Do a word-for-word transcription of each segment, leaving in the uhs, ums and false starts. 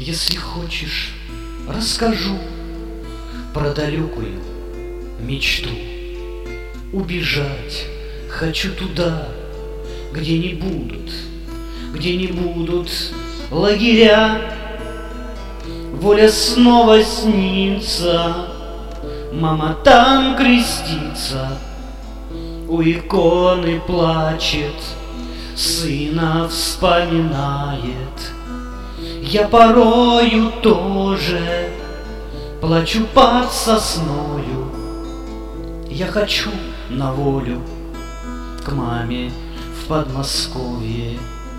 Если хочешь, расскажу про далекую мечту. Убежать хочу туда, где не будут, где не будут лагеря. Воля снова снится, мама там крестится, у иконы плачет, сына вспоминает. Я порою тоже плачу под сосною. Я хочу на волю к маме в Подмосковье.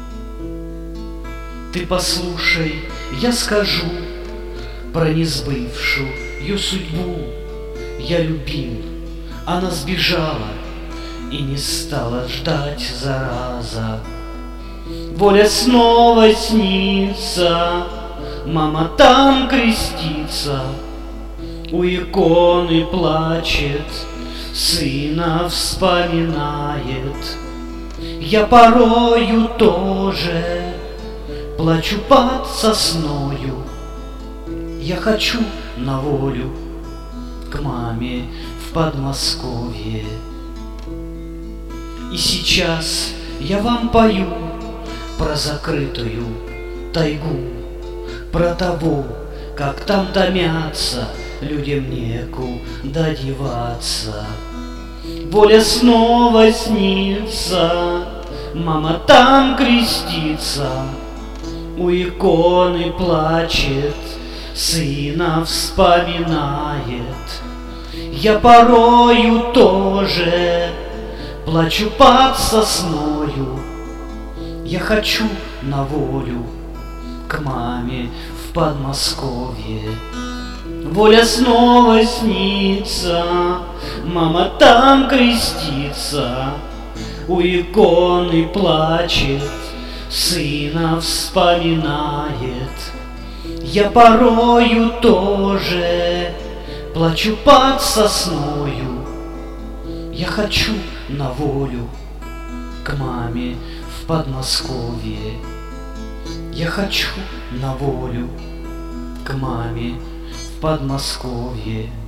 Ты послушай, я скажу про несбывшую судьбу. Я любил, она сбежала и не стала ждать зараза. Воля снова снится, мама там крестится, у иконы плачет, сына вспоминает. Я порою тоже плачу под сосною. Я хочу на волю к маме в Подмосковье. И сейчас я вам пою про закрытую тайгу, про того, как там томятся, людям некуда деваться. Воля снова снится, мама там крестится, у иконы плачет, сына вспоминает. Я порою тоже плачу под сосною. Я хочу на волю к маме в Подмосковье. Воля снова снится, мама там крестится, у иконы плачет, сына вспоминает. Я порою тоже плачу под сосною. Я хочу на волю к маме в Подмосковье. Я хочу на волю к маме в Подмосковье.